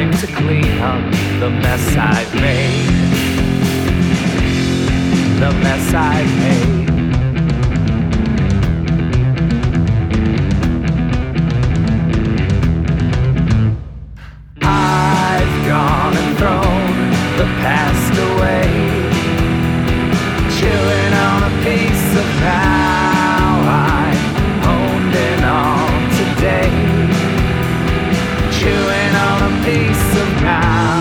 time to clean up the mess I've made. The mess I've made. I've gone and thrown the past away, chewing on a piece of now I'm holding on today, chewing on a piece of now,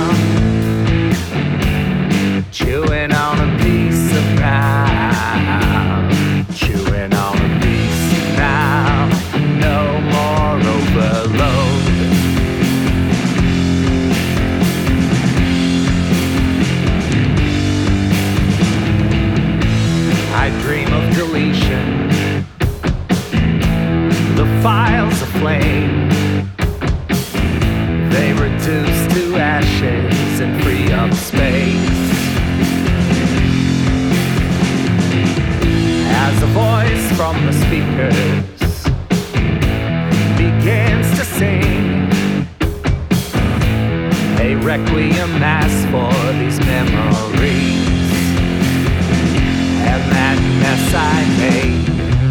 chewing on a piece of now, chewing on a piece of now, no more overload. I dream of deletion, the files aflame, they reduce to ashes and free up space. As a voice from the speakers begins to sing a requiem mass for these memories and that mess I made.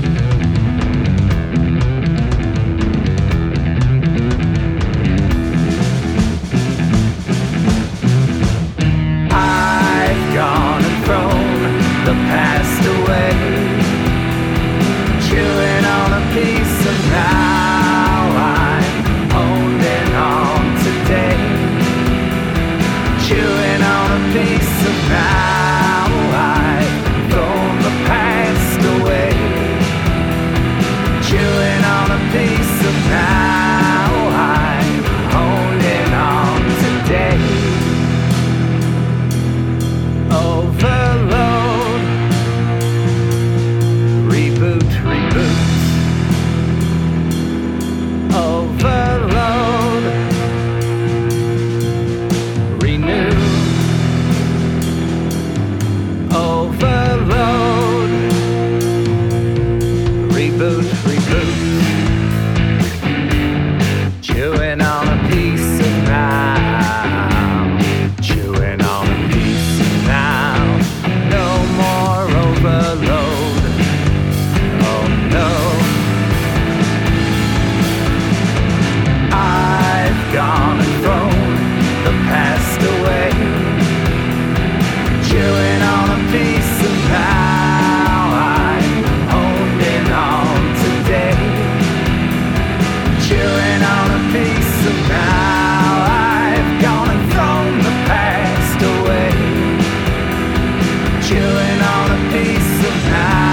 I've gone and thrown the past away, chewing on a piece of now I'm holding on today, chewing on a piece of now I've thrown the past away, chewing on a piece of now I'm holding on today. Overload, reboot, reboot. Overload, renew. Overload, reboot, reboot. Chewing on a piece of now, chewing on a piece of now. No more overload. Oh no. I've gone and thrown the past away, chewing on a piece of now I'm holding on today, chewing on a piece of now I've gone and thrown the past away, chewing on a piece of now.